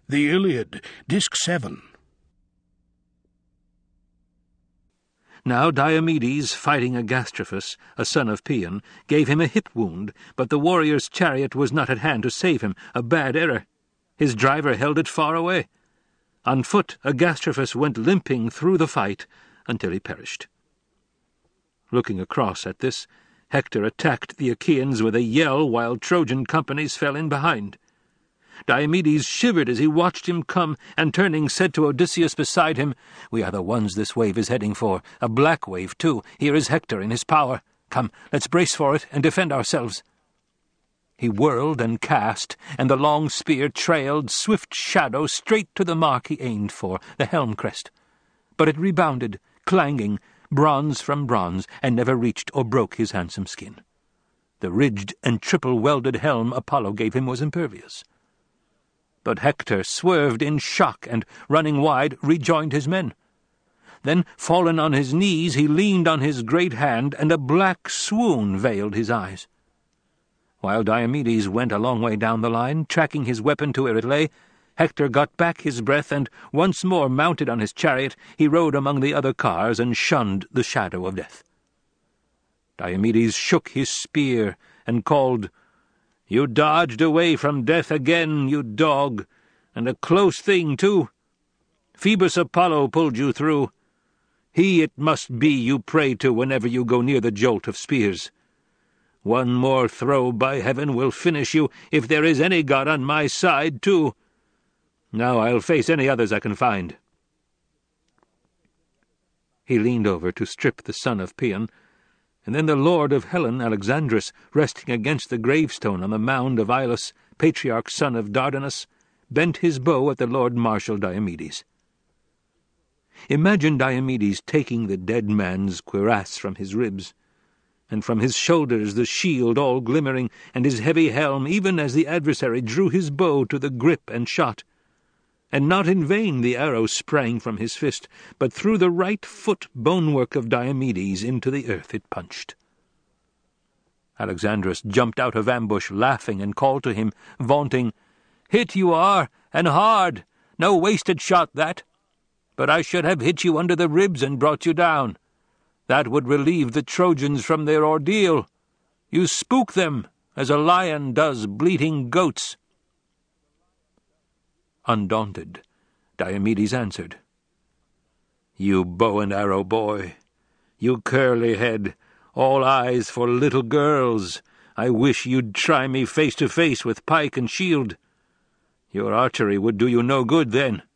The Iliad, Disc 7. Now Diomedes, fighting Agastrophus, a son of Paeon, gave him a hip wound, but the warrior's chariot was not at hand to save him, a bad error. His driver held it far away. On foot, Agastrophus went limping through the fight until he perished. Looking across at this, Hector attacked the Achaeans with a yell while Trojan companies fell in behind. Diomedes shivered as he watched him come, and turning said to Odysseus beside him, "We are the ones this wave is heading for, a black wave, too. Here is Hector in his power. Come, let's brace for it and defend ourselves." He whirled and cast, and the long spear trailed, swift shadow, straight to the mark he aimed for, the helm crest. But it rebounded, clanging, bronze from bronze, and never reached or broke his handsome skin. The ridged and triple-welded helm Apollo gave him was impervious. But Hector swerved in shock, and, running wide, rejoined his men. Then, fallen on his knees, he leaned on his great hand, and a black swoon veiled his eyes. While Diomedes went a long way down the line, tracking his weapon to where it lay, Hector got back his breath, and, once more mounted on his chariot, he rode among the other cars and shunned the shadow of death. Diomedes shook his spear and called, "You dodged away from death again, you dog, and a close thing, too. Phoebus Apollo pulled you through. He it must be you pray to whenever you go near the jolt of spears. One more throw, by heaven, will finish you, if there is any god on my side, too. Now I'll face any others I can find." He leaned over to strip the son of Paeon, and then the lord of Helen, Alexandrus, resting against the gravestone on the mound of Ilus, patriarch son of Dardanus, bent his bow at the lord marshal Diomedes. Imagine Diomedes taking the dead man's cuirass from his ribs, and from his shoulders the shield all glimmering, and his heavy helm, even as the adversary drew his bow to the grip and shot. And not in vain the arrow sprang from his fist, but through the right foot bonework of Diomedes into the earth it punched. Alexandrus jumped out of ambush, laughing, and called to him, vaunting, "Hit you are, and hard! No wasted shot, that! But I should have hit you under the ribs and brought you down. That would relieve the Trojans from their ordeal. You spook them, as a lion does bleating goats." Undaunted, Diomedes answered, "You bow and arrow boy, you curly head, all eyes for little girls, I wish you'd try me face to face with pike and shield. Your archery would do you no good then.